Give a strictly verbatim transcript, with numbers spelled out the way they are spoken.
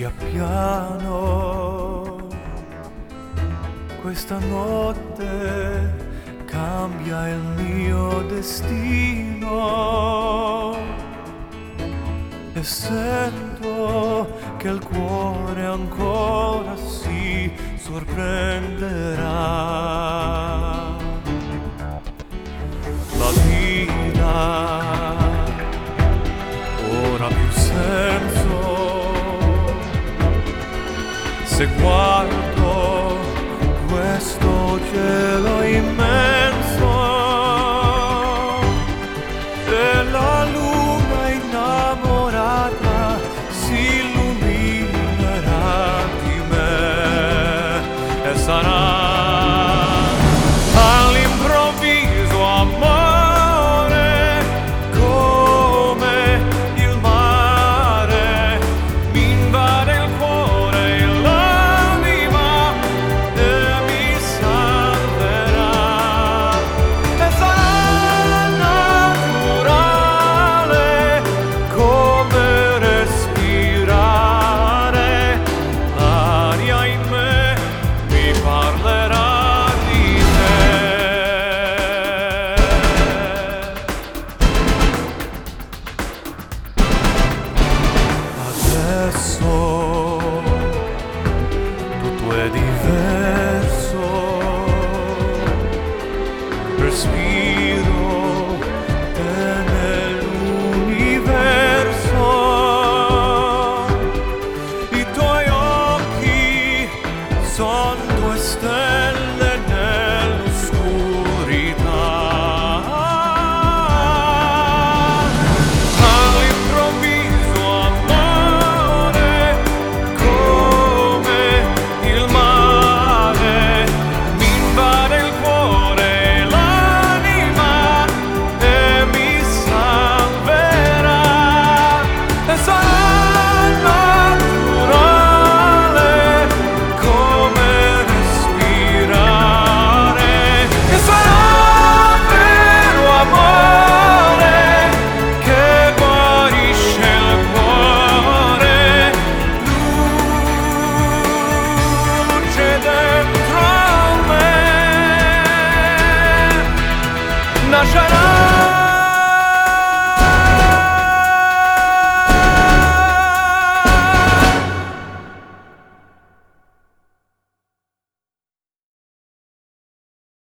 Respira piano, questa notte cambia il mio destino e sento che il cuore ancora si sorprenderà. La vita ora più senso se guardo questo cielo immenso e la luna innamorata si illuminerà di me e sarà all'improvviso amore come il mare mi invade il cuore e l'anima e mi salverà e sarà naturale come respirare l'aria in me mi parlerà di te. Adesso tutto è diverso, respiro te nell'universo, i tuoi occhi son due stelle nell'oscurità. All'improvviso amore come il mare mi invade il cuore e l'anima e mi salverà e sarà naturale come respirare e sarà vero amore che guarisce il cuore, luce dentro me nascerà.